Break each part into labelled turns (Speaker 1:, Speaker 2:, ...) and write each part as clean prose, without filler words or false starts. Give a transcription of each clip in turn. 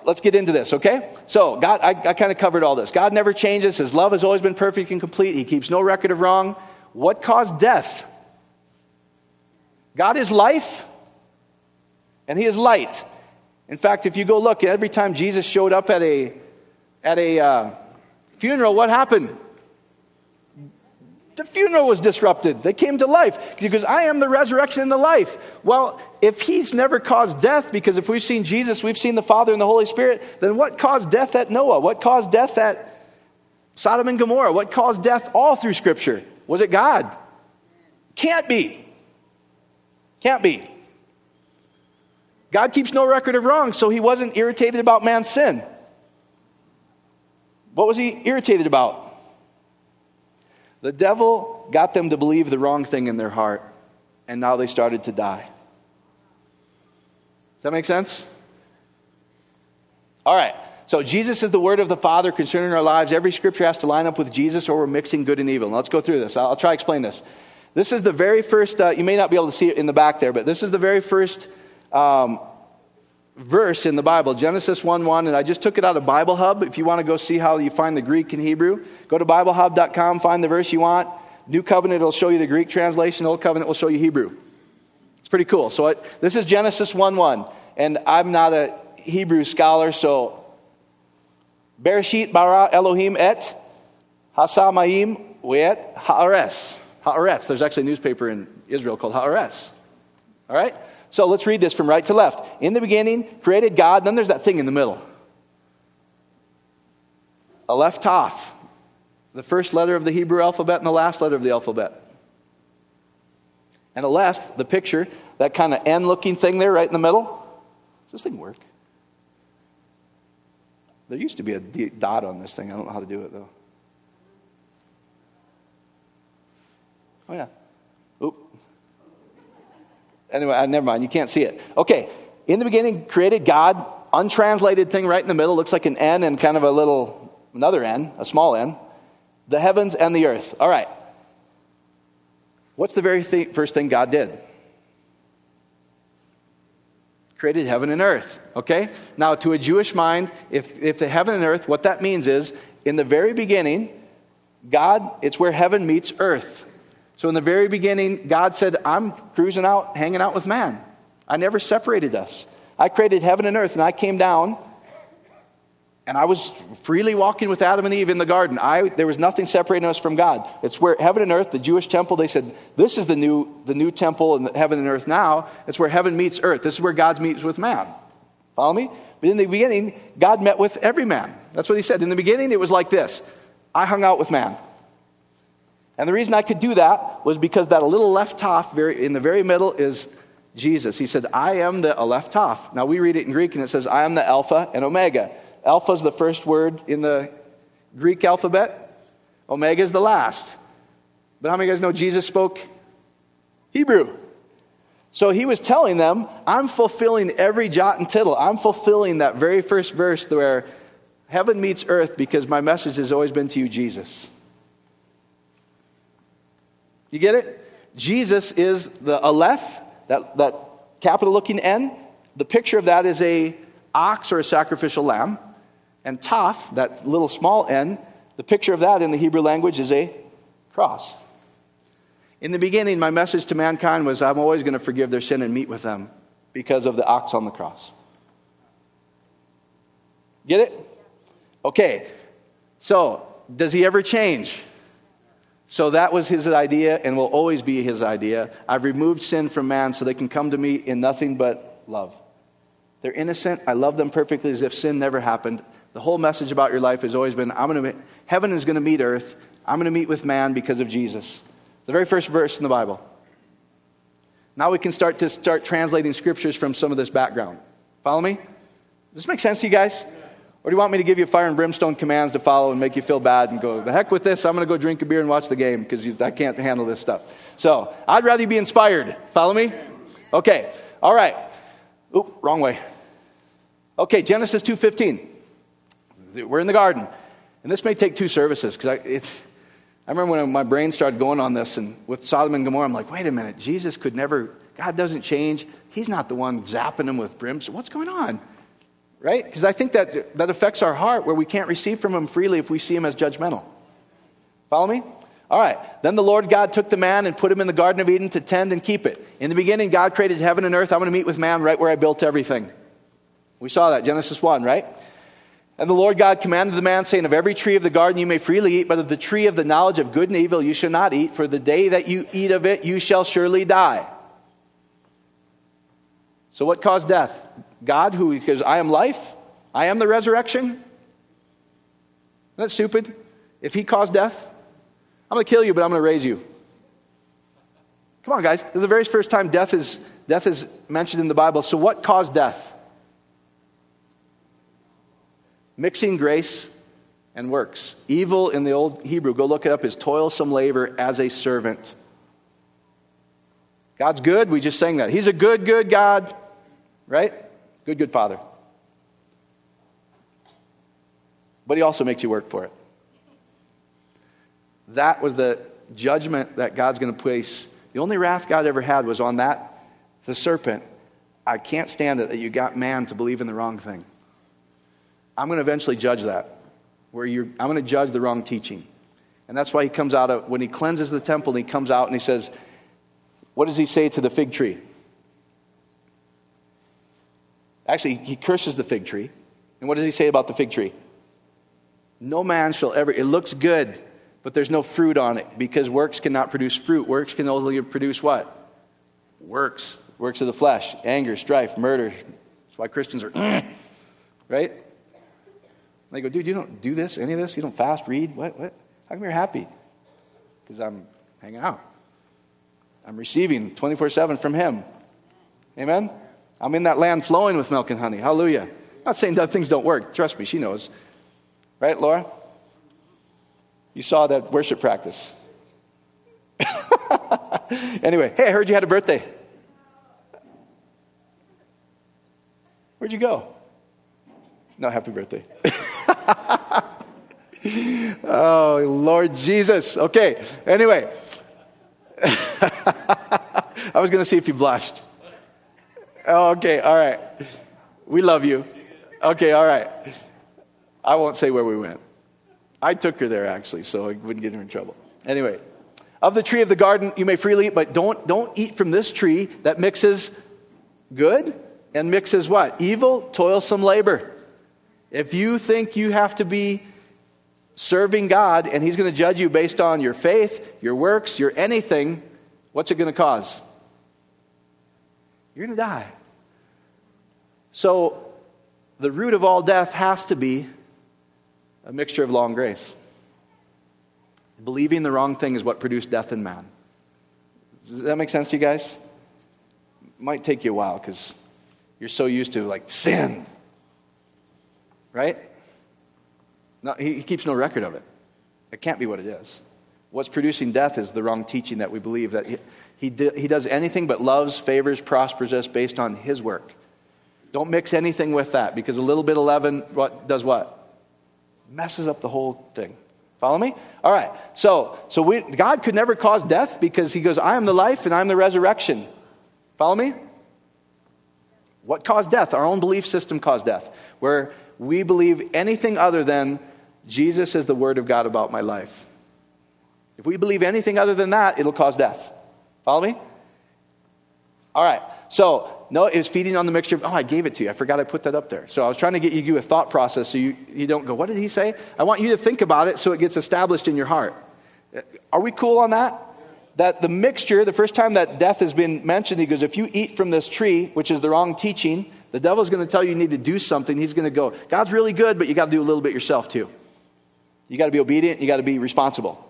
Speaker 1: let's get into this, okay? So, God, I kind of covered all this. God never changes. His love has always been perfect and complete. He keeps no record of wrong. What caused death? God is life, and He is light. In fact, if you go look, every time Jesus showed up at a funeral, what happened? The funeral was disrupted. They came to life because I am the resurrection and the life. Well, if He's never caused death, because if we've seen Jesus, we've seen the Father and the Holy Spirit, then what caused death at Noah? What caused death at Sodom and Gomorrah? What caused death all through Scripture? Was it God? Can't be. Can't be. God keeps no record of wrong, so He wasn't irritated about man's sin. What was He irritated about? The devil got them to believe the wrong thing in their heart, and now they started to die. Does that make sense? All right. So Jesus is the word of the Father concerning our lives. Every scripture has to line up with Jesus, or we're mixing good and evil. Now let's go through this. I'll try to explain this. This is the very first, you may not be able to see it in the back there, but this is the very first verse in the Bible, Genesis 1:1, and I just took it out of Bible Hub. If you want to go see how you find the Greek and Hebrew, go to BibleHub.com, find the verse you want. New Covenant will show you the Greek translation. Old Covenant will show you Hebrew. It's pretty cool. So this is Genesis 1:1, and I'm not a Hebrew scholar, so Bereshit bara Elohim et hasamayim ve'et haaretz. Haaretz. There's actually a newspaper in Israel called Haaretz. All right? So let's read this from right to left. In the beginning, created God. Then there's that thing in the middle. Aleph Taf. The first letter of the Hebrew alphabet and the last letter of the alphabet. And Aleph, the picture, that kind of N-looking thing there right in the middle. Does this thing work? There used to be a dot on this thing. I don't know how to do it, though. Oh, yeah. Oop. Anyway, never mind. You can't see it. Okay. In the beginning, created God. Untranslated thing right in the middle. Looks like an N and kind of another N, a small N. The heavens and the earth. All right. What's the very first thing God did? Created heaven and earth. Okay? Now, to a Jewish mind, if the heaven and earth, what that means is, in the very beginning, God, it's where heaven meets earth. So in the very beginning, God said, I'm cruising out, hanging out with man. I never separated us. I created heaven and earth, and I came down, and I was freely walking with Adam and Eve in the garden. There was nothing separating us from God. It's where heaven and earth, the Jewish temple, they said, this is the new temple in heaven and earth now. It's where heaven meets earth. This is where God meets with man. Follow me? But in the beginning, God met with every man. That's what he said. In the beginning, it was like this. I hung out with man. And the reason I could do that was because that little left taf in the very middle is Jesus. He said, I am the Aleph Taf. Now we read it in Greek and it says, I am the Alpha and Omega. Alpha is the first word in the Greek alphabet. Omega is the last. But how many of you guys know Jesus spoke Hebrew? So he was telling them, I'm fulfilling every jot and tittle. I'm fulfilling that very first verse where heaven meets earth because my message has always been to you, Jesus. You get it? Jesus is the Aleph, that capital-looking N. The picture of that is a ox or a sacrificial lamb. And Taf, that little small N, the picture of that in the Hebrew language is a cross. In the beginning, my message to mankind was I'm always going to forgive their sin and meet with them because of the ox on the cross. Get it? Okay. So, does he ever change? So that was his idea and will always be his idea. I've removed sin from man so they can come to me in nothing but love. They're innocent. I love them perfectly as if sin never happened. The whole message about your life has always been, heaven is going to meet earth. I'm going to meet with man because of Jesus. The very first verse in the Bible. Now we can start translating scriptures from some of this background. Follow me? Does this make sense to you guys? Or do you want me to give you fire and brimstone commands to follow and make you feel bad and go, the heck with this, I'm going to go drink a beer and watch the game because I can't handle this stuff. So, I'd rather you be inspired. Follow me? Okay. All right. Oop, wrong way. Okay, Genesis 2:15. We're in the garden. And this may take 2 services because I remember when my brain started going on this and with Sodom and Gomorrah, I'm like, wait a minute, Jesus could never, God doesn't change. He's not the one zapping them with brimstone. What's going on? Right? Because I think that affects our heart where we can't receive from him freely if we see him as judgmental. Follow me? All right. Then the Lord God took the man and put him in the Garden of Eden to tend and keep it. In the beginning, God created heaven and earth. I'm going to meet with man right where I built everything. We saw that, Genesis 1, right? And the Lord God commanded the man, saying, of every tree of the garden you may freely eat, but of the tree of the knowledge of good and evil you shall not eat, for the day that you eat of it you shall surely die. So what caused death? God, who because I am life, I am the resurrection. Isn't that stupid? If he caused death, I'm going to kill you, but I'm going to raise you. Come on, guys. This is the very first time death is mentioned in the Bible. So what caused death? Mixing grace and works. Evil in the old Hebrew, go look it up, is toilsome labor as a servant. God's good. We just sang that. He's a good, good God. Right? Good, good Father. But he also makes you work for it. That was the judgment that God's going to place. The only wrath God ever had was on that, the serpent. I can't stand it that you got man to believe in the wrong thing. I'm going to eventually judge that. I'm going to judge the wrong teaching. And that's why he comes out when he cleanses the temple, he comes out and he says, what does he say to the fig tree? Actually, he curses the fig tree. And what does he say about the fig tree? No man shall ever, it looks good, but there's no fruit on it because works cannot produce fruit. Works can only produce what? Works. Works of the flesh. Anger, strife, murder. That's why Christians are, right? They go, dude, you don't do this, any of this? You don't fast, read? What? How come you're happy? Because I'm hanging out. I'm receiving 24/7 from him. Amen? I'm in that land flowing with milk and honey. Hallelujah. I'm not saying that things don't work. Trust me, she knows. Right, Laura? You saw that worship practice. Anyway, hey, I heard you had a birthday. Where'd you go? No, happy birthday. Oh, Lord Jesus. Okay, anyway. I was going to see if you blushed. Oh, okay, all right. We love you. Okay, all right. I won't say where we went. I took her there, actually, so I wouldn't get her in trouble. Anyway, of the tree of the garden you may freely eat, but don't eat from this tree that mixes good and mixes what? Evil, toilsome labor. If you think you have to be serving God and he's going to judge you based on your faith, your works, your anything, what's it going to cause? You're going to die. So the root of all death has to be a mixture of law and grace. Believing the wrong thing is what produced death in man. Does that make sense to you guys? It might take you a while because you're so used to like sin. Right? No, he keeps no record of it. It can't be what it is. What's producing death is the wrong teaching that we believe that he does anything but loves, favors, prospers us based on his work. Don't mix anything with that because a little bit of leaven does what? Messes up the whole thing. Follow me? All right. So God could never cause death because he goes, I am the life and I am the resurrection. Follow me? What caused death? Our own belief system caused death. Where we believe anything other than Jesus is the word of God about my life. If we believe anything other than that, it'll cause death. Follow me? All right. So, no, it was feeding on the mixture of, I gave it to you. I forgot I put that up there. So I was trying to get you to do a thought process so you don't go, what did he say? I want you to think about it so it gets established in your heart. Are we cool on that? That the mixture, the first time that death has been mentioned, he goes, if you eat from this tree, which is the wrong teaching, the devil's going to tell you need to do something. He's going to go, God's really good, but you got to do a little bit yourself too. You got to be obedient. You got to be responsible.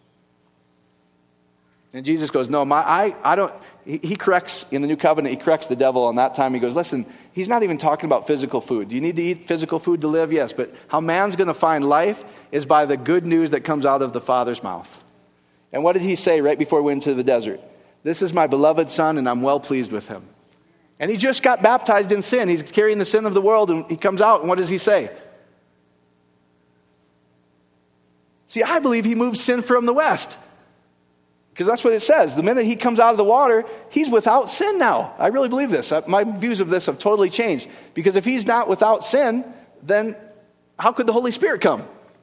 Speaker 1: And Jesus goes, no, I don't. He corrects, in the new covenant, he corrects the devil on that time. He goes, listen, he's not even talking about physical food. Do you need to eat physical food to live? Yes, but how man's going to find life is by the good news that comes out of the Father's mouth. And what did he say right before we went to the desert? This is my beloved son, and I'm well pleased with him. And he just got baptized in sin. He's carrying the sin of the world, and he comes out, and what does he say? See, I believe he moved sin from the west. Because that's what it says. The minute he comes out of the water, he's without sin now. I really believe this. My views of this have totally changed. Because if he's not without sin, then how could the Holy Spirit come?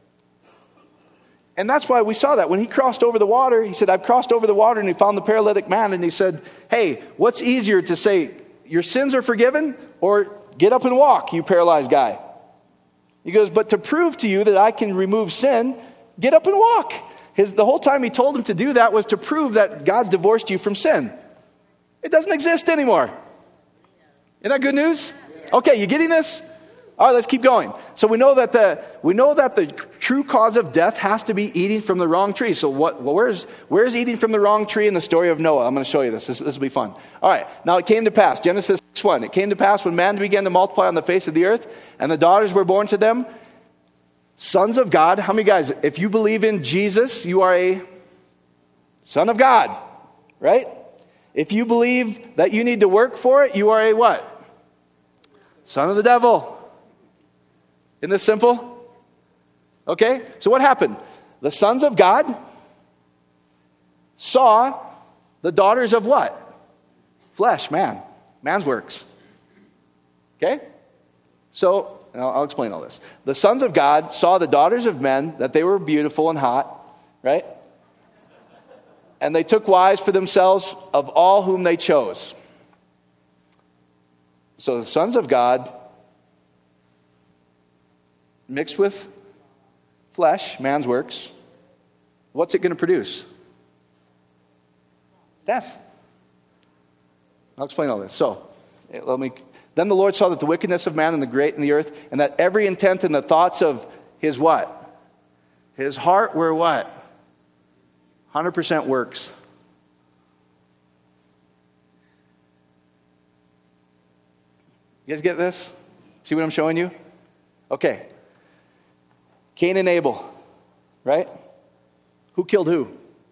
Speaker 1: And that's why we saw that. When he crossed over the water, he said, I've crossed over the water, and he found the paralytic man, and he said, hey, what's easier to say, your sins are forgiven, or get up and walk, you paralyzed guy? He goes, but to prove to you that I can remove sin, get up and walk. The whole time he told him to do that was to prove that God's divorced you from sin. It doesn't exist anymore. Isn't that good news? Okay, you getting this? All right, let's keep going. So we know that the true cause of death has to be eating from the wrong tree. So where's eating from the wrong tree in the story of Noah? I'm going to show you this. This will be fun. All right, now it came to pass, Genesis 6:1. It came to pass when man began to multiply on the face of the earth, and the daughters were born to them, sons of God. How many guys, if you believe in Jesus, you are a son of God, right? If you believe that you need to work for it, you are a what? Son of the devil. Isn't this simple? Okay, so what happened? The sons of God saw the daughters of what? Flesh, man. Man's works. Okay? So, I'll explain all this. The sons of God saw the daughters of men, that they were beautiful and hot, right? And they took wives for themselves of all whom they chose. So the sons of God mixed with flesh, man's works, what's it going to produce? Death. I'll explain all this. So, then the Lord saw that the wickedness of man and the great in the earth, and that every intent and the thoughts of his what? His heart were what? 100% works. You guys get this? See what I'm showing you? Okay. Cain and Abel, right? Who killed who?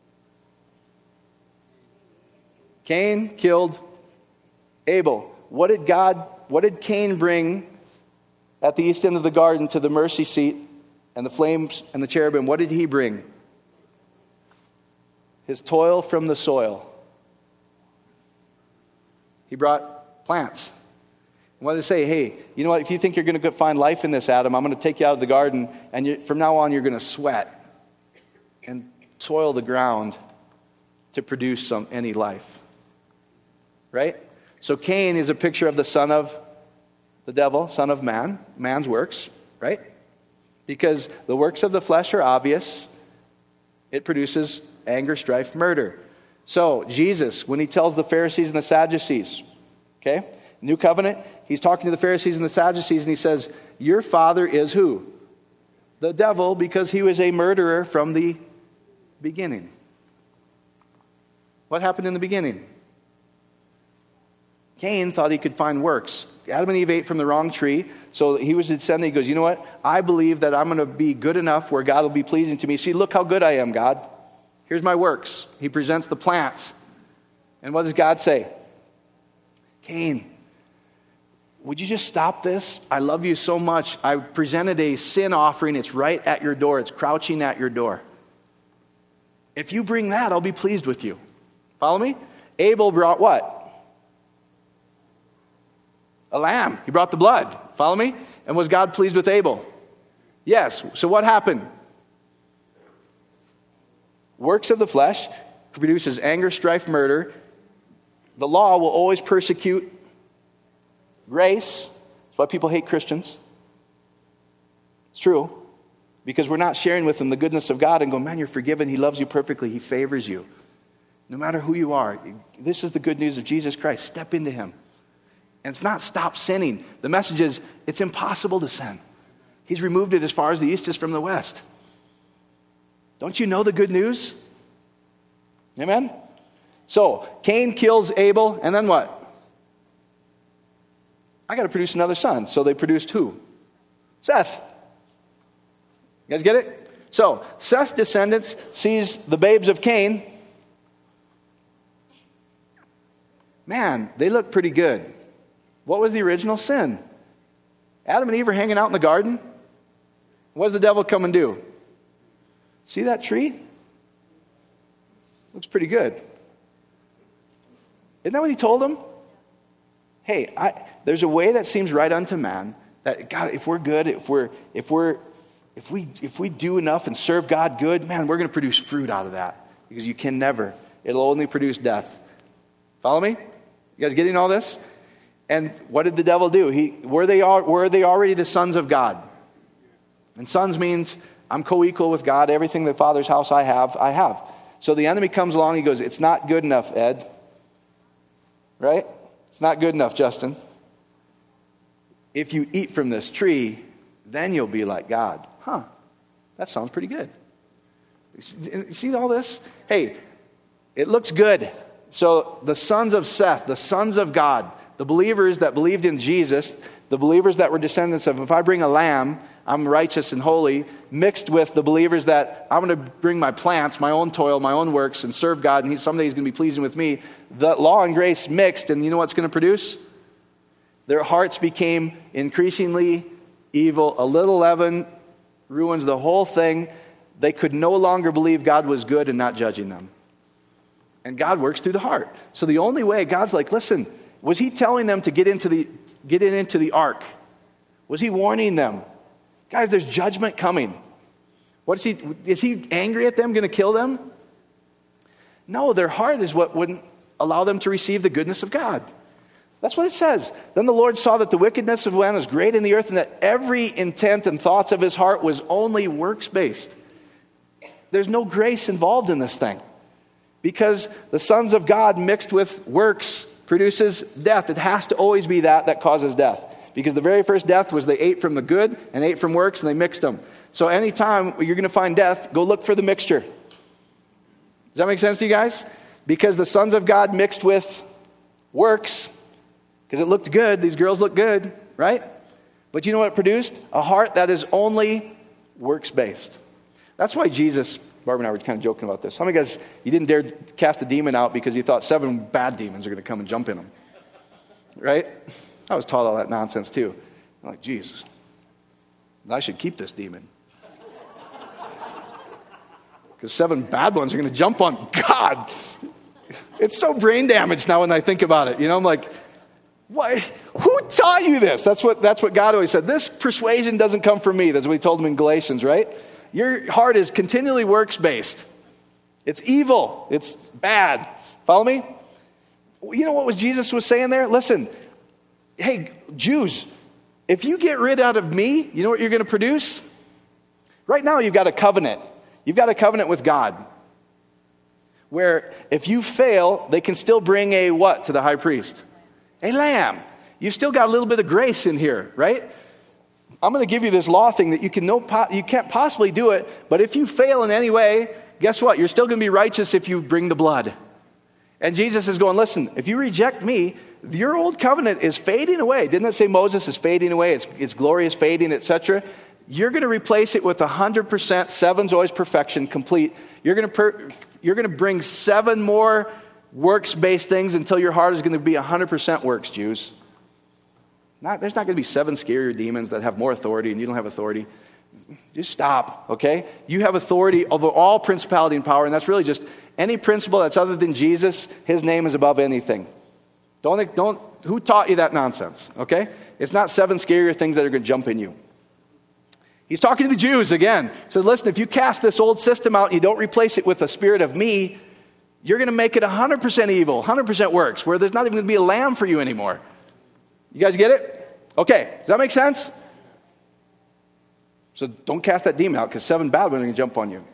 Speaker 1: Cain killed Abel. What did Cain bring at the east end of the garden to the mercy seat and the flames and the cherubim? What did he bring? His toil from the soil. He brought plants. What did they say? Hey, you know what? If you think you're going to find life in this, Adam, I'm going to take you out of the garden, and from now on you're going to sweat and toil the ground to produce any life. Right? So Cain is a picture of the son of the devil, son of man, man's works, right? Because the works of the flesh are obvious. It produces anger, strife, murder. So Jesus, when he tells the Pharisees and the Sadducees, okay, New Covenant, he's talking to the Pharisees and the Sadducees, and he says, your father is who? The devil, because he was a murderer from the beginning. What happened in the beginning? Cain thought he could find works. Adam and Eve ate from the wrong tree, so he was descending. He goes, you know what? I believe that I'm going to be good enough where God will be pleasing to me. See, look how good I am, God. Here's my works. He presents the plants. And what does God say? Cain, would you just stop this? I love you so much. I presented a sin offering. It's right at your door. It's crouching at your door. If you bring that, I'll be pleased with you. Follow me? Abel brought what? A lamb. He brought the blood. Follow me? And was God pleased with Abel? Yes. So what happened? Works of the flesh produces anger, strife, murder. The law will always persecute grace. That's why people hate Christians. It's true. Because we're not sharing with them the goodness of God and go, man, you're forgiven. He loves you perfectly. He favors you. No matter who you are. This is the good news of Jesus Christ. Step into him. And it's not stop sinning. The message is it's impossible to sin. He's removed it as far as the east is from the west. Don't you know the good news? Amen? So, Cain kills Abel, and then what? I got to produce another son. So they produced who? Seth. You guys get it? So, Seth's descendants sees the babes of Cain. Man, they look pretty good. What was the original sin? Adam and Eve are hanging out in the garden. What does the devil come and do? See that tree? Looks pretty good. Isn't that what he told them? Hey, there's a way that seems right unto man, that God, if we're good, if we do enough and serve God good, man, we're going to produce fruit out of that. Because you can never. It'll only produce death. Follow me? You guys getting all this? And what did the devil do? Were they already the sons of God? And sons means I'm co-equal with God. Everything the Father's house I have. So the enemy comes along, he goes, it's not good enough, Ed. Right? It's not good enough, Justin. If you eat from this tree, then you'll be like God. Huh, that sounds pretty good. You see all this? Hey, it looks good. So the sons of Seth, the sons of God, the believers that believed in Jesus, the believers that were descendants of, if I bring a lamb, I'm righteous and holy, mixed with the believers that I'm going to bring my plants, my own toil, my own works, and serve God, and someday he's going to be pleasing with me. The law and grace mixed, and you know what's going to produce? Their hearts became increasingly evil. A little leaven ruins the whole thing. They could no longer believe God was good and not judging them. And God works through the heart. So the only way, God's like, listen, was he telling them to get into the ark? Was he warning them? Guys, there's judgment coming. Is he angry at them, going to kill them? No, their heart is what wouldn't allow them to receive the goodness of God. That's what it says. Then the Lord saw that the wickedness of man was great in the earth, and that every intent and thoughts of his heart was only works-based. There's no grace involved in this thing. Because the sons of God mixed with works produces death. It has to always be that causes death. Because the very first death was they ate from the good and ate from works and they mixed them. So anytime you're going to find death, go look for the mixture. Does that make sense to you guys? Because the sons of God mixed with works, because it looked good, these girls look good, right? But you know what it produced? A heart that is only works-based. That's why Jesus, Barb and I were kind of joking about this. How many guys, you didn't dare cast a demon out because you thought 7 bad demons are going to come and jump in them? Right? I was taught all that nonsense too. I'm like, Jesus, I should keep this demon. Because 7 bad ones are going to jump on God. It's so brain damaged now when I think about it. You know, I'm like, what? Who taught you this? That's what God always said. This persuasion doesn't come from me. That's what he told them in Galatians, right? Your heart is continually works-based. It's evil. It's bad. Follow me? You know what Jesus was saying there? Listen, hey, Jews, if you get rid out of me, you know what you're going to produce? Right now you've got a covenant. You've got a covenant with God. Where if you fail, they can still bring a what to the high priest? A lamb. You've still got a little bit of grace in here, right? I'm going to give you this law thing that you can't possibly do it, but if you fail in any way, guess what? You're still going to be righteous if you bring the blood. And Jesus is going, listen, if you reject me, your old covenant is fading away. Didn't it say Moses is fading away? Its glory is fading, etc. You're going to replace it with 100%. 7's always perfection, complete. You're going to bring 7 more works-based things until your heart is going to be 100% works, Jews. There's not going to be 7 scarier demons that have more authority and you don't have authority. Just stop, okay? You have authority over all principality and power, and that's really just any principle that's other than Jesus. His name is above anything. Who taught you that nonsense, okay? It's not 7 scarier things that are going to jump in you. He's talking to the Jews again. He says, listen, if you cast this old system out and you don't replace it with the spirit of me, you're going to make it 100% evil, 100% works, where there's not even going to be a lamb for you anymore. You guys get it? Okay, does that make sense? So don't cast that demon out because 7 bad ones are going to jump on you.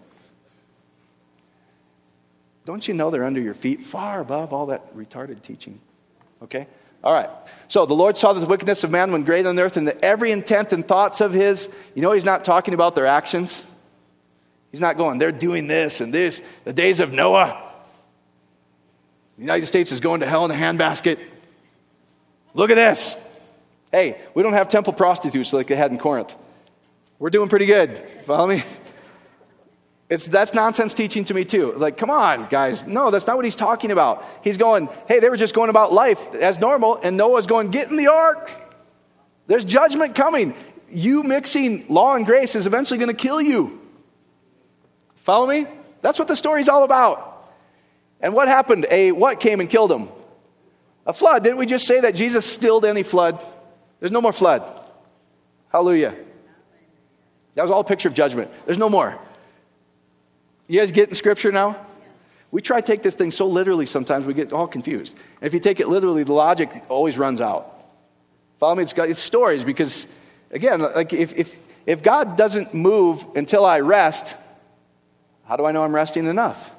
Speaker 1: Don't you know they're under your feet, far above all that retarded teaching? Okay? All right. So the Lord saw that the wickedness of man went great on the earth, and that every intent and thoughts of his, you know, he's not talking about their actions. He's not going, they're doing this and this. The days of Noah. The United States is going to hell in a handbasket. Look at this. Hey, we don't have temple prostitutes like they had in Corinth. We're doing pretty good. Follow me? That's nonsense teaching to me too. Like, come on, guys. No, that's not what he's talking about. He's going, hey, they were just going about life as normal, and Noah's going, get in the ark. There's judgment coming. You mixing law and grace is eventually going to kill you. Follow me? That's what the story's all about. And what happened? What came and killed them? A flood. Didn't we just say that Jesus stilled any flood? There's no more flood. Hallelujah. That was all a picture of judgment. There's no more. You guys getting Scripture now? We try to take this thing so literally sometimes we get all confused. And if you take it literally, the logic always runs out. Follow me? It's stories because, again, like if God doesn't move until I rest, how do I know I'm resting enough?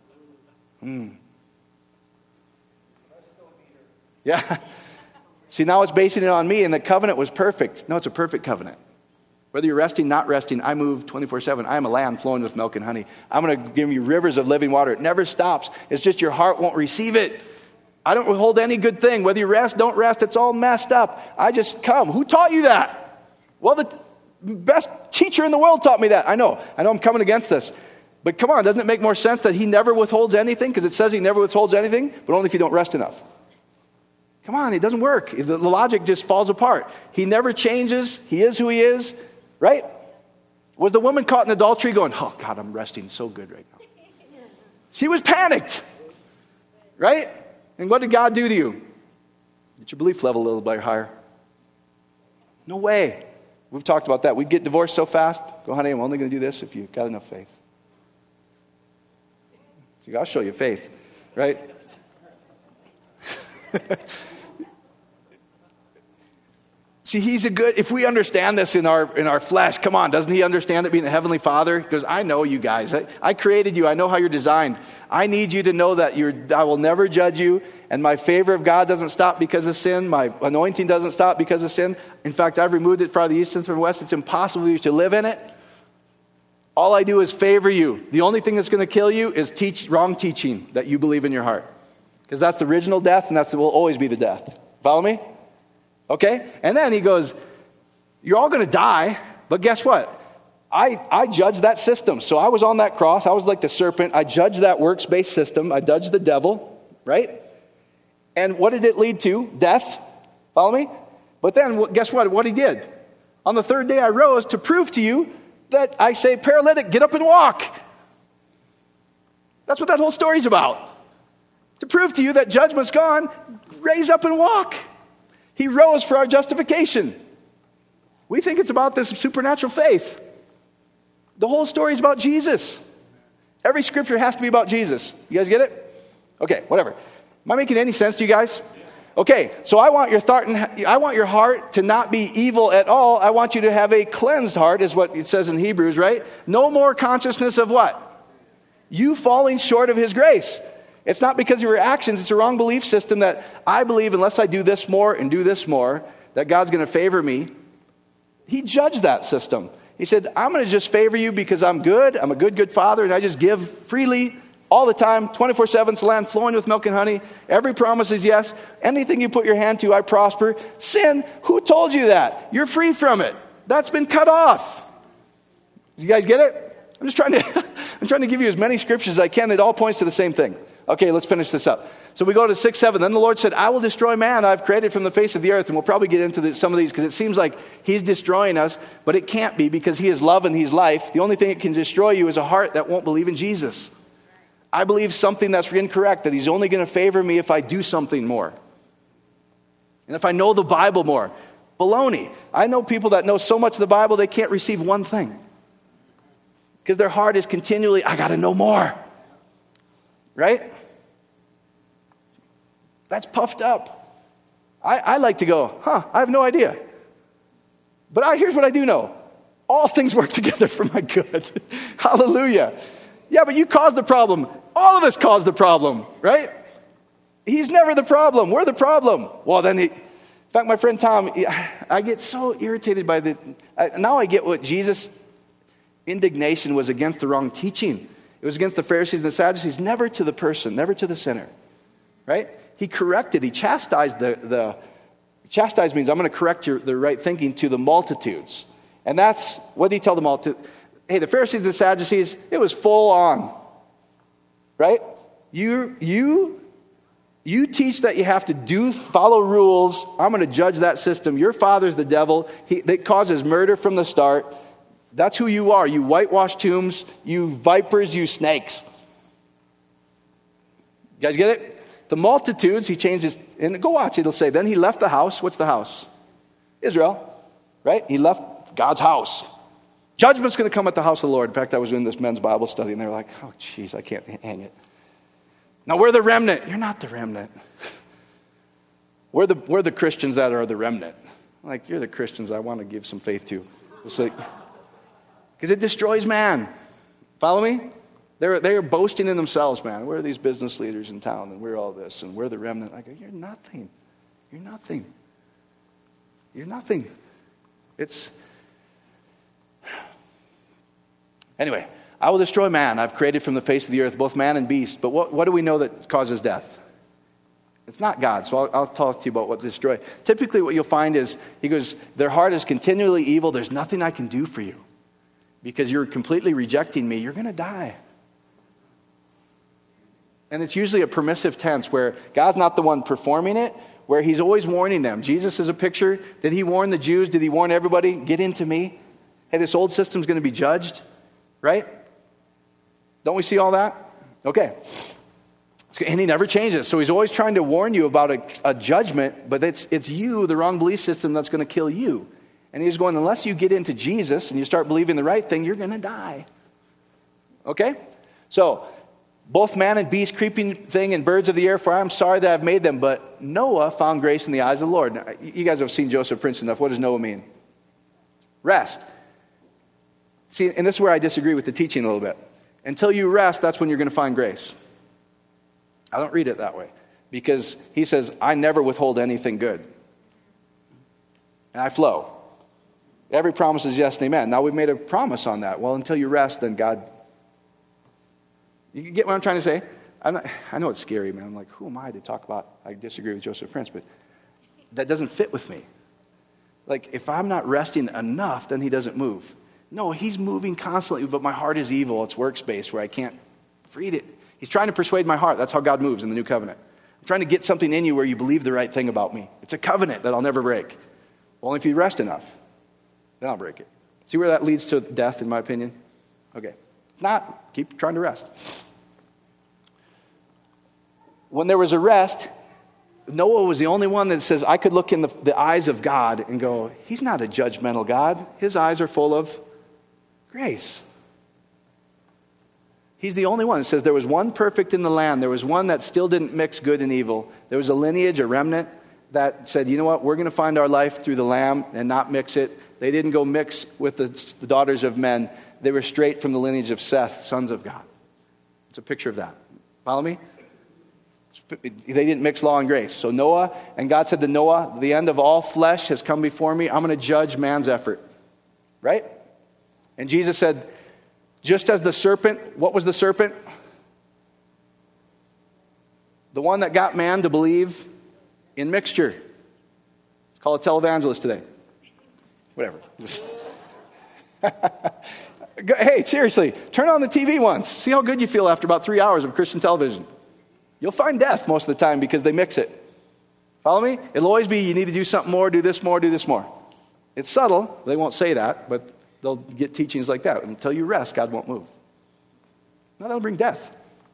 Speaker 1: Yeah. See, now it's basing it on me, and the covenant was perfect. No, it's a perfect covenant. Whether you're resting, not resting, I move 24/7. I am a land flowing with milk and honey. I'm going to give you rivers of living water. It never stops. It's just your heart won't receive it. I don't withhold any good thing. Whether you rest, don't rest, it's all messed up. I just come. Who taught you that? Well, the best teacher in the world taught me that. I know I'm coming against this. But come on, doesn't it make more sense that he never withholds anything? Because it says he never withholds anything, but only if you don't rest enough. Come on, it doesn't work. The logic just falls apart. He never changes. He is who he is, right? Was the woman caught in adultery going, oh, God, I'm resting so good right now? She was panicked, right? And what did God do to you? Get your belief level a little bit higher. No way. We've talked about that. We'd get divorced so fast. Go, honey, I'm only going to do this if you've got enough faith. I'll show you faith, right? See, he's a good, if we understand this in our flesh, come on, doesn't he understand that being the Heavenly Father? He goes, I know you guys. I created you. I know how you're designed. I need you to know that I will never judge you, and my favor of God doesn't stop because of sin. My anointing doesn't stop because of sin. In fact, I've removed it from the east and from the west. It's impossible for you to live in it. All I do is favor you. The only thing that's going to kill you is wrong teaching that you believe in your heart. Because that's the original death, and will always be the death. Follow me? Okay? And then he goes, you're all going to die, but guess what? I judge that system. So I was on that cross. I was like the serpent. I judged that works-based system. I judged the devil, right? And what did it lead to? Death. Follow me? But then, guess what? What he did? On the third day I rose to prove to you that I say, paralytic, get up and walk. That's what that whole story's about. To prove to you that judgment's gone, raise up and walk. He rose for our justification. We think it's about this supernatural faith. The whole story is about Jesus. Every scripture has to be about Jesus. You guys get it? Okay, whatever. Am I making any sense to you guys? Okay, so I want your heart to not be evil at all. I want you to have a cleansed heart, is what it says in Hebrews, right? No more consciousness of what? You falling short of his grace. It's not because of your actions. It's a wrong belief system that I believe unless I do this more and do this more, that God's going to favor me. He judged that system. He said, I'm going to just favor you because I'm good. I'm a good father, and I just give freely all the time, 24/7. It's the land flowing with milk and honey. Every promise is yes. Anything you put your hand to, I prosper. Sin, who told you that? You're free from it. That's been cut off. You guys get it? I'm trying to give you as many scriptures as I can. It all points to the same thing. Okay, let's finish this up. So we go to 6:7. Then the Lord said, I will destroy man I've created from the face of the earth. And we'll probably get into some of these because it seems like he's destroying us, but it can't be because he is love and he's life. The only thing that can destroy you is a heart that won't believe in Jesus. I believe something that's incorrect, that he's only going to favor me if I do something more. And if I know the Bible more. Baloney. I know people that know so much of the Bible they can't receive one thing. Because their heart is continually, I got to know more. Right? That's puffed up. I like to go, I have no idea. But here's what I do know. All things work together for my good. Hallelujah. Yeah, but you caused the problem. All of us caused the problem, right? He's never the problem. We're the problem. Well, then, in fact, my friend Tom, I get so irritated by now I get what Jesus' indignation was against the wrong teaching. It was against the Pharisees and the Sadducees, never to the person, never to the sinner, right? He corrected, he chastised chastise means I'm going to correct the right thinking to the multitudes. And that's, what did he tell the multitude? Hey, the Pharisees and the Sadducees, it was full on, right? You teach that you have to follow rules. I'm going to judge that system. Your father's the devil. That causes murder from the start. That's who you are. You whitewashed tombs, you vipers, you snakes. You guys get it? The multitudes, he changes, and go watch, it'll say, then he left the house. What's the house? Israel, right? He left God's house. Judgment's going to come at the house of the Lord. In fact, I was in this men's Bible study, and they were like, oh, jeez, I can't hang it. Now, we're the remnant. You're not the remnant. We're the Christians that are the remnant. Like, you're the Christians I want to give some faith to. It's like, because it destroys man. Follow me? They're boasting in themselves, man. We're these business leaders in town, and we're all this, and we're the remnant. I go, you're nothing. You're nothing. You're nothing. Anyway, I will destroy man. I've created from the face of the earth both man and beast. But what do we know that causes death? It's not God. So I'll talk to you about what to destroy. Typically what you'll find is, he goes, their heart is continually evil. There's nothing I can do for you. Because you're completely rejecting me. You're going to die. And it's usually a permissive tense where God's not the one performing it, where he's always warning them. Jesus is a picture. Did he warn the Jews? Did he warn everybody? Get into me. Hey, this old system's going to be judged. Right? Don't we see all that? Okay. And he never changes. So he's always trying to warn you about a judgment, but it's you, the wrong belief system, that's going to kill you. And he's going, unless you get into Jesus and you start believing the right thing, you're going to die. Okay? So, both man and beast, creeping thing, and birds of the air, for I am sorry that I've made them. But Noah found grace in the eyes of the Lord. Now, you guys have seen Joseph Prince enough. What does Noah mean? Rest. See, and this is where I disagree with the teaching a little bit. Until you rest, that's when you're going to find grace. I don't read it that way. Because he says, I never withhold anything good. And I flow. Every promise is yes and amen. Now we've made a promise on that. Well, until you rest, then God... You get what I'm trying to say? I know it's scary, man. I'm like, who am I to talk about? I disagree with Joseph Prince, but that doesn't fit with me. Like, if I'm not resting enough, then he doesn't move. No, he's moving constantly, but my heart is evil. It's works-based where I can't read it. He's trying to persuade my heart. That's how God moves in the new covenant. I'm trying to get something in you where you believe the right thing about me. It's a covenant that I'll never break. Only if you rest enough, then I'll break it. See where that leads to death, in my opinion? Okay. If not, keep trying to rest. When there was a rest, Noah was the only one that says, I could look in the eyes of God and go, he's not a judgmental God. His eyes are full of grace. He's the only one that says there was one perfect in the land. There was one that still didn't mix good and evil. There was a lineage, a remnant, that said, you know what, we're going to find our life through the Lamb and not mix it. They didn't go mix with the daughters of men. They were straight from the lineage of Seth, sons of God. It's a picture of that. Follow me? They didn't mix law and grace. So Noah, and God said to Noah, the end of all flesh has come before me. I'm going to judge man's effort. Right? And Jesus said, just as the serpent, what was the serpent? The one that got man to believe in mixture. It's called a televangelist today. Whatever. Hey, seriously, turn on the TV once. See how good you feel after about 3 hours of Christian television. You'll find death most of the time because they mix it. Follow me? It'll always be, you need to do something more, do this more, do this more. It's subtle. They won't say that, but they'll get teachings like that. Until you rest, God won't move. Now that'll bring death.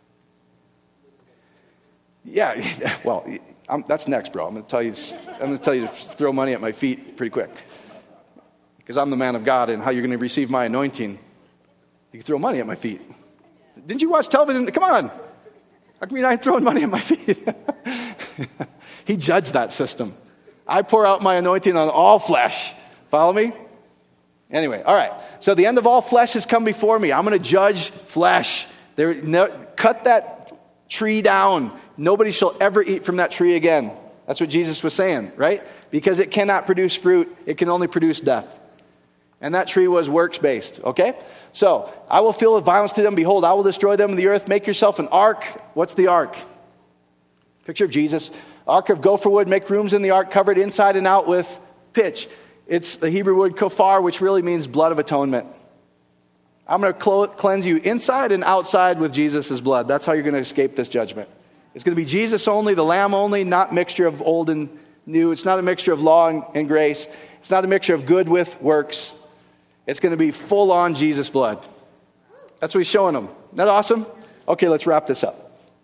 Speaker 1: Yeah, well, that's next, bro. I'm going to tell you to throw money at my feet pretty quick. Because I'm the man of God, and how you're going to receive my anointing. You can throw money at my feet. Didn't you watch television? Come on. How come you're not throwing money at my feet? He judged that system. I pour out my anointing on all flesh. Follow me? Anyway, all right. So the end of all flesh has come before me. I'm going to judge flesh. Cut that tree down. Nobody shall ever eat from that tree again. That's what Jesus was saying, right? Because it cannot produce fruit. It can only produce death. And that tree was works-based, okay? So, I will feel violence to them. Behold, I will destroy them in the earth. Make yourself an ark. What's the ark? Picture of Jesus. Ark of gopher wood. Make rooms in the ark, covered inside and out with pitch. It's the Hebrew word kofar, which really means blood of atonement. I'm going to cleanse you inside and outside with Jesus' blood. That's how you're going to escape this judgment. It's going to be Jesus only, the Lamb only, not mixture of old and new. It's not a mixture of law and grace. It's not a mixture of good with works. It's going to be full-on Jesus blood. That's what he's showing them. Isn't that awesome? Okay, let's wrap this up.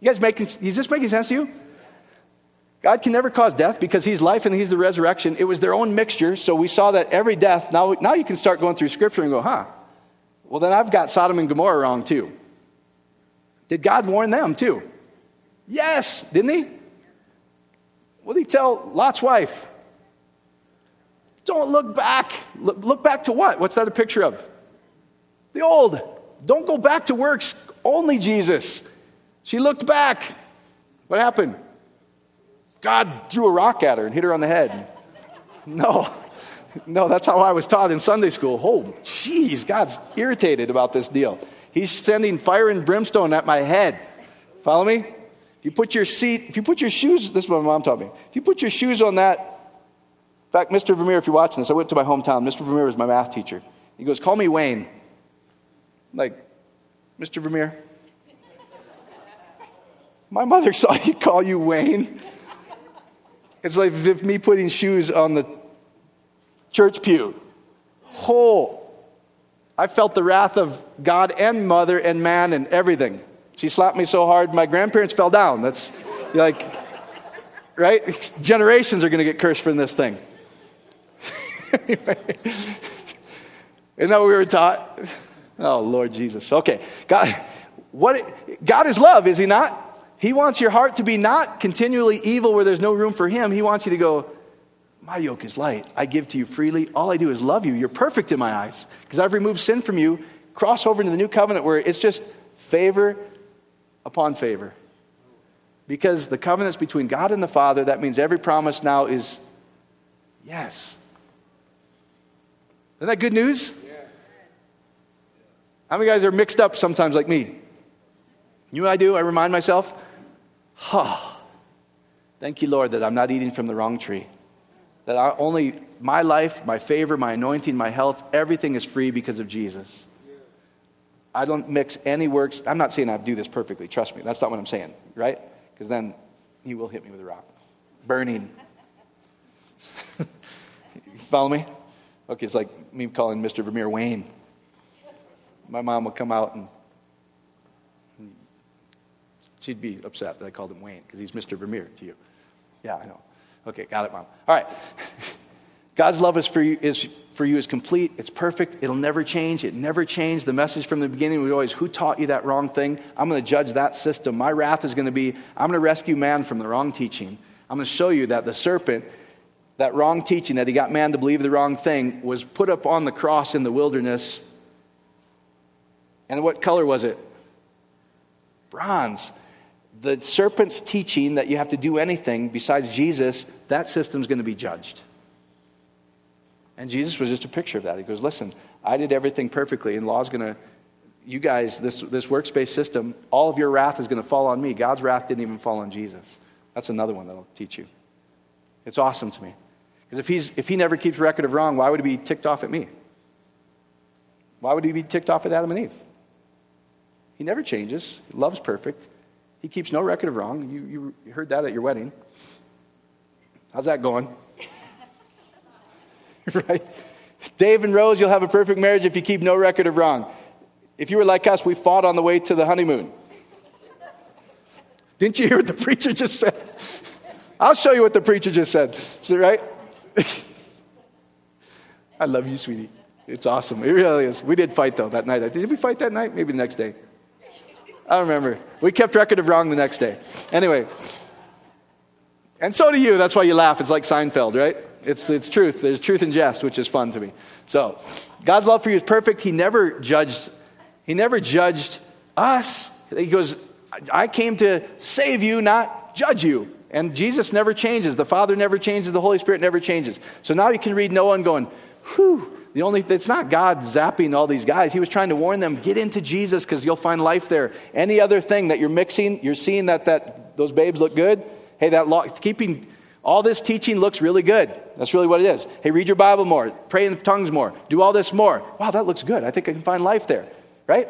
Speaker 1: Is this making sense to you? God can never cause death because he's life and he's the resurrection. It was their own mixture, so we saw that every death. Now you can start going through Scripture and go, well, then I've got Sodom and Gomorrah wrong too. Did God warn them too? Yes, didn't he? What did he tell Lot's wife? Don't look back. Look back to what? What's that a picture of? The old. Don't go back to works. Only Jesus. She looked back. What happened? God threw a rock at her and hit her on the head. No, that's how I was taught in Sunday school. Oh, jeez, God's irritated about this deal. He's sending fire and brimstone at my head. Follow me? If you put your shoes, this is what my mom taught me. If you put your shoes on that, in fact, Mr. Vermeer, if you're watching this, I went to my hometown. Mr. Vermeer was my math teacher. He goes, call me Wayne. I'm like, Mr. Vermeer? My mother saw you call you Wayne. It's like if me putting shoes on the church pew. I felt the wrath of God and mother and man and everything. She slapped me so hard, my grandparents fell down. That's like, right? Generations are going to get cursed from this thing. Anyway, isn't that what we were taught? Oh, Lord Jesus. Okay. God is love, is he not? He wants your heart to be not continually evil where there's no room for him. He wants you to go, my yoke is light. I give to you freely. All I do is love you. You're perfect in my eyes because I've removed sin from you. Cross over into the new covenant where it's just favor upon favor. Because the covenant's between God and the Father, that means every promise now is yes. Isn't that good news? Yeah. How many guys are mixed up sometimes like me? You know what I do? I remind myself, thank you, Lord, that I'm not eating from the wrong tree. That only my life, my favor, my anointing, my health, everything is free because of Jesus. I don't mix any works. I'm not saying I do this perfectly. Trust me. That's not what I'm saying, right? Because then he will hit me with a rock. Burning. Follow me? Okay, it's like me calling Mr. Vermeer Wayne. My mom would come out and she'd be upset that I called him Wayne because he's Mr. Vermeer to you. Yeah, I know. Okay, got it, Mom. All right. God's love is for you is complete. It's perfect. It'll never change. It never changed. The message from the beginning was always, who taught you that wrong thing? I'm going to judge that system. My wrath is going to be, I'm going to rescue man from the wrong teaching. I'm going to show you that the serpent, that wrong teaching that he got man to believe the wrong thing, was put up on the cross in the wilderness. And what color was it? Bronze. The serpent's teaching that you have to do anything besides Jesus, that system's going to be judged. And Jesus was just a picture of that. He goes, listen, I did everything perfectly, and law's going to, you guys, this works-based system, all of your wrath is going to fall on me. God's wrath didn't even fall on Jesus. That's another one that'll teach you. It's awesome to me. Because if he never keeps record of wrong, why would he be ticked off at me? Why would he be ticked off at Adam and Eve? He never changes. Love's perfect. He keeps no record of wrong. You heard that at your wedding. How's that going? Right? Dave and Rose, you'll have a perfect marriage if you keep no record of wrong. If you were like us, we fought on the way to the honeymoon. Didn't you hear what the preacher just said? I'll show you what the preacher just said. Right? I love you, sweetie. It's awesome. It really is. We did fight, though, that night. Did we fight that night? Maybe the next day. I don't remember. We kept record of wrong the next day. Anyway. And so do you. That's why you laugh. It's like Seinfeld, right? It's truth. There's truth in jest, which is fun to me. So, God's love for you is perfect. He never judged us. He goes, I came to save you, not judge you. And Jesus never changes. The Father never changes. The Holy Spirit never changes. So now you can read Noah and going, whew. It's not God zapping all these guys. He was trying to warn them, get into Jesus because you'll find life there. Any other thing that you're mixing, you're seeing that those babes look good. Hey, keeping all this teaching looks really good. That's really what it is. Hey, read your Bible more. Pray in tongues more. Do all this more. Wow, that looks good. I think I can find life there. Right?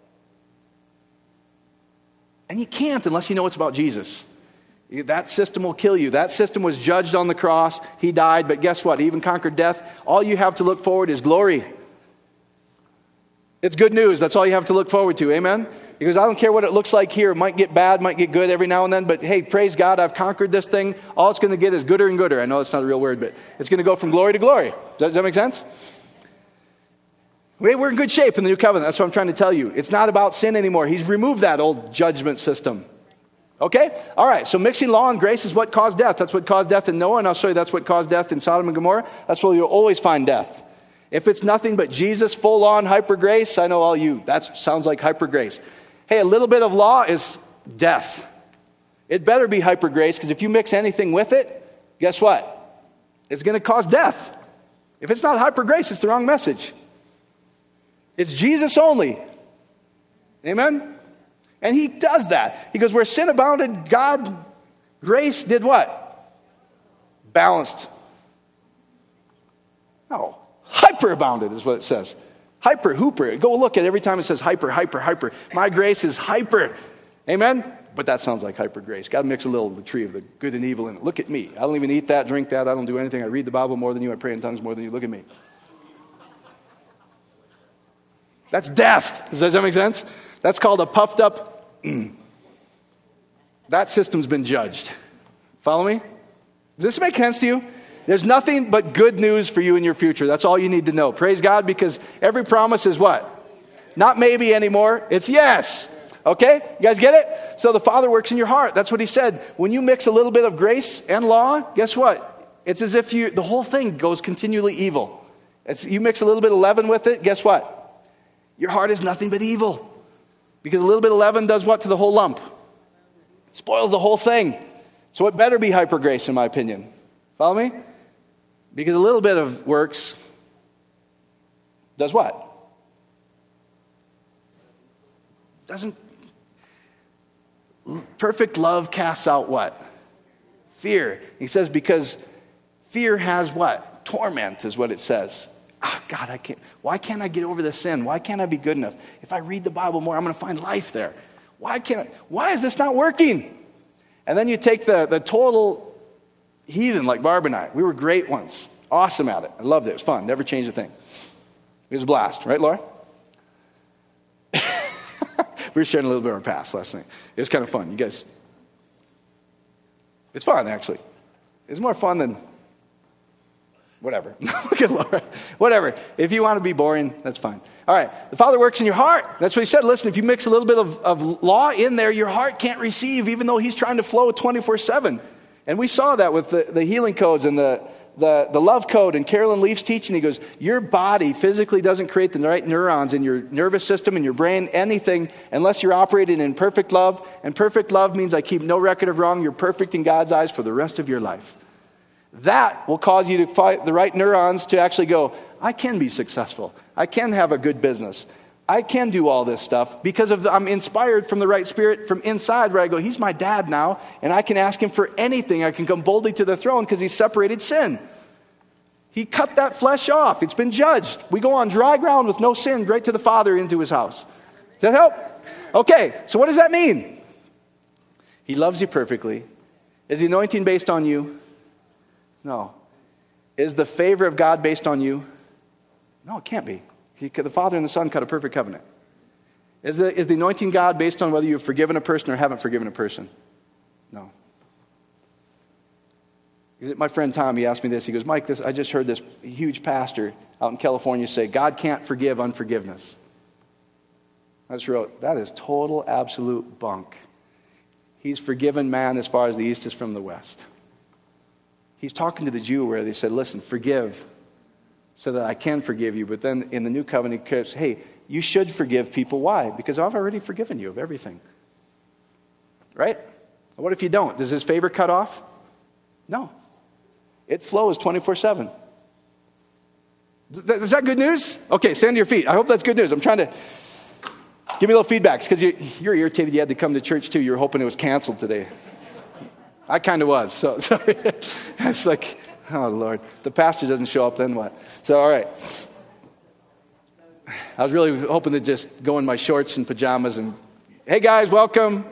Speaker 1: And you can't unless you know it's about Jesus. That system will kill you. That system was judged on the cross. He died, but guess what? He even conquered death. All you have to look forward is glory. It's good news. That's all you have to look forward to. Amen? He goes, I don't care what it looks like here. It might get bad, might get good every now and then, but hey, praise God, I've conquered this thing. All it's going to get is gooder and gooder. I know it's not a real word, but it's going to go from glory to glory. Does that make sense? We're in good shape in the new covenant. That's what I'm trying to tell you. It's not about sin anymore. He's removed that old judgment system. Okay? All right, so mixing law and grace is what caused death. That's what caused death in Noah, and I'll show you that's what caused death in Sodom and Gomorrah. That's where you'll always find death. If it's nothing but Jesus, full-on hyper grace, I know all you, that sounds like hyper grace. Hey, a little bit of law is death. It better be hyper grace, because if you mix anything with it, guess what? It's going to cause death. If it's not hyper grace, it's the wrong message. It's Jesus only. Amen? And he does that. He goes, where sin abounded, God, grace did what? Balanced. No. Hyper abounded is what it says. Hyper, hooper. Go look at it every time it says hyper, hyper, hyper. My grace is hyper. Amen? But that sounds like hyper grace. Got to mix a little of the tree of the good and evil in it. Look at me. I don't even eat that, drink that. I don't do anything. I read the Bible more than you. I pray in tongues more than you. Look at me. That's death. Does that make sense? That's called a puffed up. That system's been judged. Follow me? Does this make sense to you? There's nothing but good news for you in your future. That's all you need to know. Praise God, because every promise is what? Not maybe anymore. It's yes. Okay? You guys get it? So the Father works in your heart. That's what he said. When you mix a little bit of grace and law, guess what? It's as if the whole thing goes continually evil. You mix a little bit of leaven with it, guess what? Your heart is nothing but evil. Because a little bit of leaven does what to the whole lump? It spoils the whole thing. So it better be hyper grace, in my opinion. Follow me? Because a little bit of works does what? Perfect love casts out what? Fear. He says because fear has what? Torment is what it says. Oh, God, why can't I get over this sin? Why can't I be good enough? If I read the Bible more, I'm going to find life there. Why is this not working? And then you take the total heathen like Barb and I. We were great ones. Awesome at it. I loved it. It was fun. Never changed a thing. It was a blast. Right, Laura? We were sharing a little bit of our past last night. It was kind of fun. You guys. It's fun, actually. It's more fun than whatever. Look at Laura. Whatever. If you want to be boring, that's fine. All right. The Father works in your heart. That's what he said. Listen, if you mix a little bit of law in there, your heart can't receive, even though he's trying to flow 24/7. And we saw that with the healing codes and the love code and Carolyn Leaf's teaching. He goes, your body physically doesn't create the right neurons in your nervous system, in your brain, anything, unless you're operating in perfect love. And perfect love means I keep no record of wrong. You're perfect in God's eyes for the rest of your life. That will cause you to find the right neurons to actually go, I can be successful. I can have a good business. I can do all this stuff because I'm inspired from the right spirit from inside where I go, he's my dad now, and I can ask him for anything. I can come boldly to the throne because he separated sin. He cut that flesh off. It's been judged. We go on dry ground with no sin right to the Father into his house. Does that help? Okay, so what does that mean? He loves you perfectly. Is the anointing based on you? No. Is the favor of God based on you? No, it can't be. The Father and the Son cut a perfect covenant. Is the anointing God based on whether you've forgiven a person or haven't forgiven a person? No. My friend Tom, he asked me this. He goes, Mike, I just heard this huge pastor out in California say, God can't forgive unforgiveness. I just wrote, that is total, absolute bunk. He's forgiven man as far as the east is from the west. He's talking to the Jew where they said, listen, forgive so that I can forgive you. But then in the new covenant, he says, hey, you should forgive people. Why? Because I've already forgiven you of everything. Right? What if you don't? Does his favor cut off? No. It flows 24/7. Is that good news? Okay, stand to your feet. I hope that's good news. I'm trying to give me a little feedback because you're irritated you had to come to church too. You were hoping it was canceled today. I kind of was. So it's like, oh, Lord. The pastor doesn't show up, then what? So, all right. I was really hoping to just go in my shorts and pajamas and, hey, guys, welcome.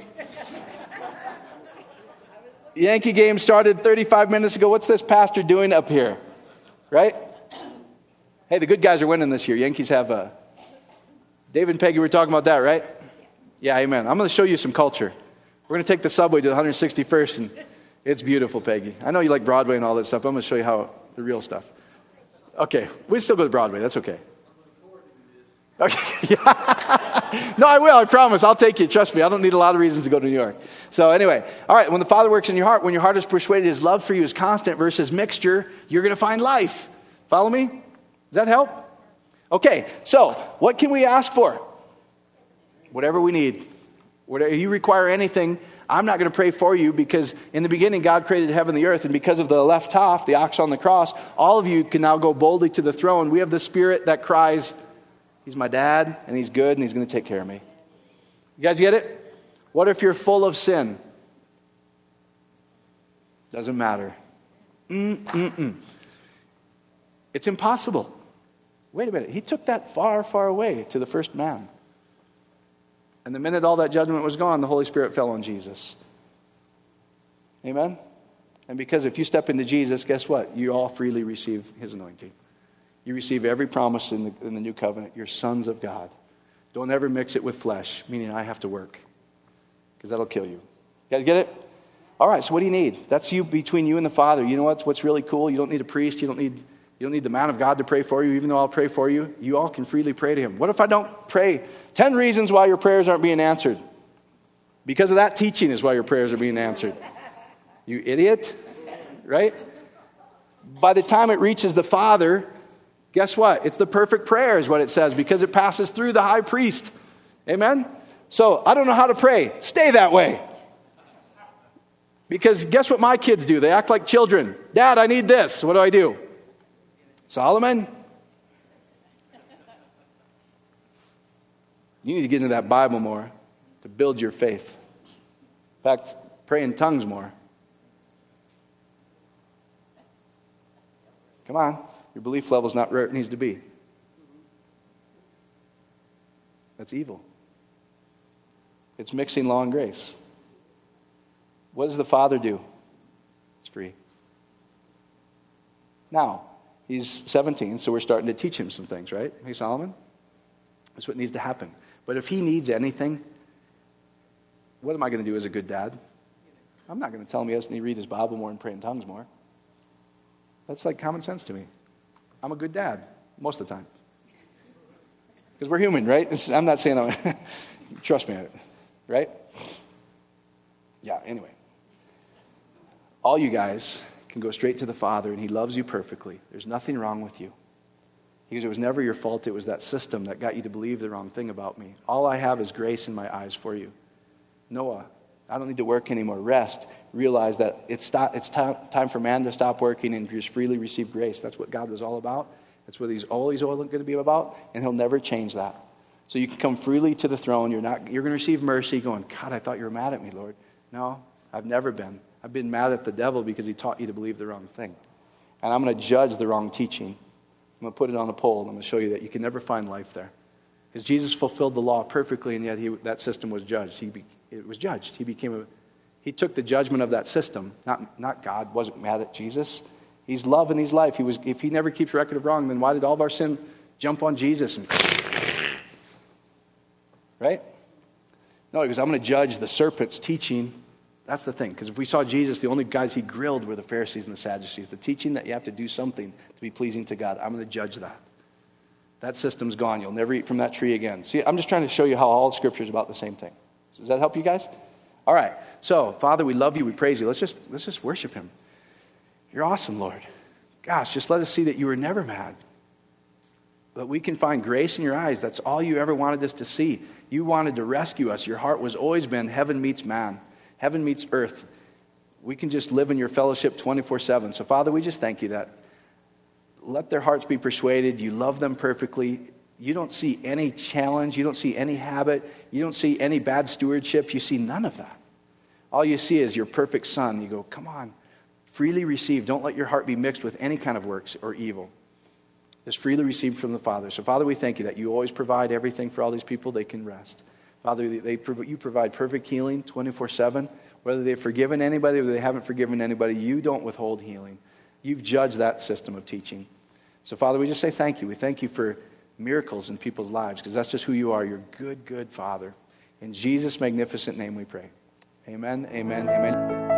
Speaker 1: Yankee game started 35 minutes ago. What's this pastor doing up here? Right? Hey, the good guys are winning this year. Yankees have David and Peggy were talking about that, right? Yeah, amen. I'm going to show you some culture. We're going to take the subway to 161st, and it's beautiful, Peggy. I know you like Broadway and all that stuff, but I'm going to show you how the real stuff. Okay, we still go to Broadway. That's okay. Okay. No, I will. I promise. I'll take you. Trust me. I don't need a lot of reasons to go to New York. So anyway, all right. When the Father works in your heart, when your heart is persuaded, His love for you is constant versus mixture, you're going to find life. Follow me? Does that help? Okay. So what can we ask for? Whatever we need. Whatever you require anything. I'm not going to pray for you because in the beginning God created heaven and the earth, and because of the left half, the ox on the cross, all of you can now go boldly to the throne. We have the Spirit that cries, He's my dad, and He's good, and He's going to take care of me. You guys get it? What if you're full of sin? Doesn't matter. It's impossible. Wait a minute. He took that far, far away to the first man. And the minute all that judgment was gone, the Holy Spirit fell on Jesus. Amen? And because if you step into Jesus, guess what? You all freely receive His anointing. You receive every promise in the new covenant. You're sons of God. Don't ever mix it with flesh, meaning I have to work, because that'll kill you. You guys get it? All right, so what do you need? That's you between you and the Father. You know what's really cool? You don't need a priest. You don't need the man of God to pray for you, even though I'll pray for you. You all can freely pray to Him. What if I don't pray? 10 reasons why your prayers aren't being answered. Because of that teaching is why your prayers are being answered. You idiot. Right? By the time it reaches the Father, guess what? It's the perfect prayer is what it says, because it passes through the high priest. Amen? So, I don't know how to pray. Stay that way. Because guess what my kids do? They act like children. Dad, I need this. What do I do? Solomon? You need to get into that Bible more to build your faith. In fact, pray in tongues more. Come on. Your belief level is not where it needs to be. That's evil. It's mixing law and grace. What does the Father do? It's free. Now, he's 17, so we're starting to teach him some things, right? Hey, Solomon? That's what needs to happen. But if he needs anything, what am I going to do as a good dad? I'm not going to tell him he has to read his Bible more and pray in tongues more. That's like common sense to me. I'm a good dad most of the time. Because we're human, right? I'm not saying I'm... Trust me, right? Yeah, anyway. All you guys can go straight to the Father, and He loves you perfectly. There's nothing wrong with you. Because it was never your fault. It was that system that got you to believe the wrong thing about me. All I have is grace in my eyes for you. Noah, I don't need to work anymore. Rest. Realize that it's time for man to stop working and just freely receive grace. That's what God was all about. That's what He's always going to be about, and He'll never change that. So you can come freely to the throne. You're going to receive mercy going, God, I thought you were mad at me, Lord. No, I've never been. I've been mad at the devil because he taught you to believe the wrong thing. And I'm going to judge the wrong teaching. I'm going to put it on a pole, and I'm going to show you that you can never find life there. Because Jesus fulfilled the law perfectly, and yet that system was judged. It was judged. He took the judgment of that system. Not God wasn't mad at Jesus. He's love and He's life. If He never keeps record of wrong, then why did all of our sin jump on Jesus? Right? No, because I'm going to judge the serpent's teaching. That's the thing. Because if we saw Jesus, the only guys He grilled were the Pharisees and the Sadducees. The teaching that you have to do something to be pleasing to God. I'm going to judge that. That system's gone. You'll never eat from that tree again. See, I'm just trying to show you how all Scripture is about the same thing. Does that help you guys? All right. So, Father, we love you. We praise you. Let's just worship Him. You're awesome, Lord. Gosh, just let us see that you were never mad. But we can find grace in your eyes. That's all you ever wanted us to see. You wanted to rescue us. Your heart was always been heaven meets man. Heaven meets earth. We can just live in your fellowship 24/7. So, Father, we just thank you that let their hearts be persuaded. You love them perfectly. You don't see any challenge. You don't see any habit. You don't see any bad stewardship. You see none of that. All you see is your perfect Son. You go, come on, freely receive. Don't let your heart be mixed with any kind of works or evil. Just freely receive from the Father. So, Father, we thank you that you always provide everything for all these people. They can rest. Father, you provide perfect healing 24/7. Whether they've forgiven anybody or they haven't forgiven anybody, you don't withhold healing. You've judged that system of teaching. So, Father, we just say thank you. We thank you for miracles in people's lives because that's just who you are. You're good, good Father. In Jesus' magnificent name we pray. Amen, amen, amen.